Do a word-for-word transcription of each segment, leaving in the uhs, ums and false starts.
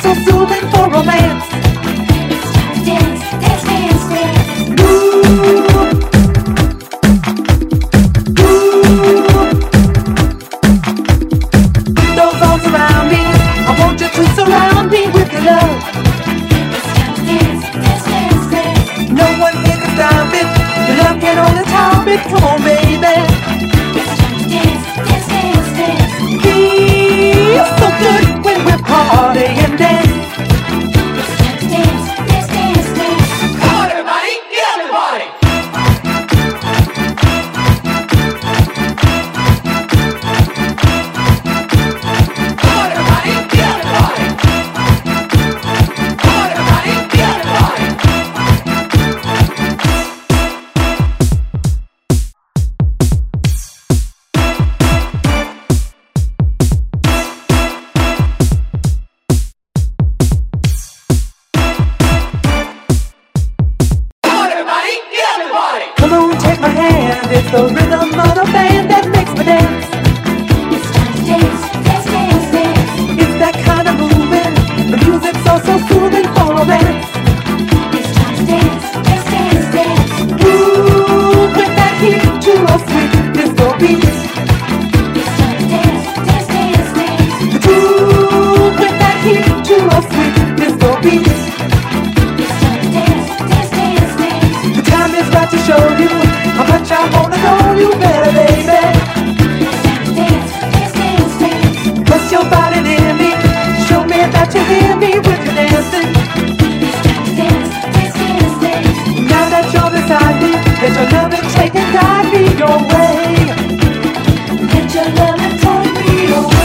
so soothing for romance. Dance, dance, dance, dance. Move. Those arms around me, I want you to surround me with your love. Dance, dance, dance, dance. No one here can stop it. Your love can only top it. Come on, baby. Dance, dance, dance, dance. Feels so good when we're partying, dance. Dance, dance, dance, dance. Come on, everybody, get up and party. Come on, take my hand. It's the rhythm of the band that makes me dance. It's time to dance, dance, dance, dance. It's that kind of moving. The music's so, so soothing for romance. It's time to dance, dance, dance, dance. Move with that heat to a sweet disco beat. It's time to dance, dance, dance, dance. Move with that heat to a sweet disco beat. It's time to dance, dance, dance, dance. The time is right to show you how much I wanna know you better, baby. Dance, dance, dance, dance. Press your body near me. Show me that you hear me with your dancing. Dance, dance, dance, dance. Now that you're beside me, let your loving take and guide me your way. Let your loving take me your way.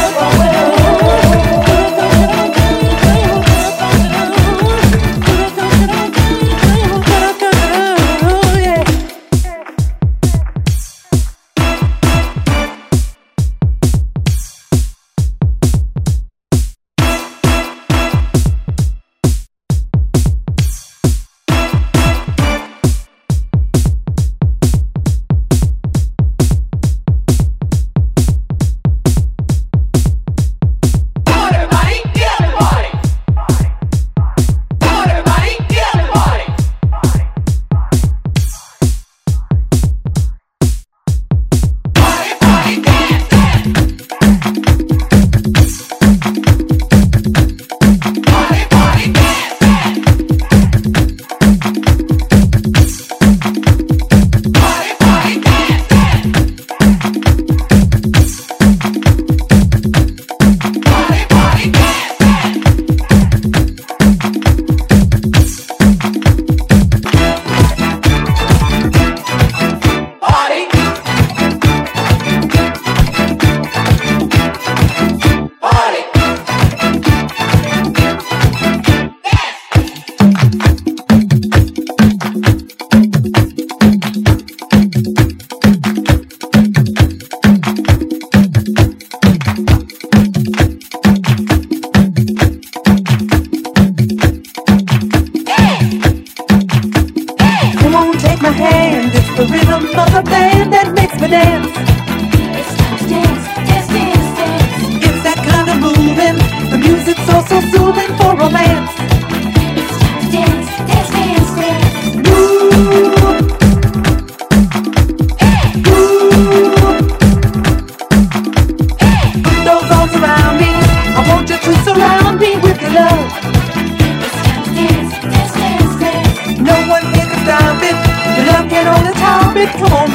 The rhythm of the band that makes me dance. It's time to dance, dance, dance, dance. It's that kind of moving. The music's so, so soothing for romance. It's time to dance, dance, dance, dance. Move. Hey. Move. Hey. Those arms around me, I want you to surround me with your love. It's time to dance, dance, dance, dance. No one here can stop it. Your love can only top it. Come on,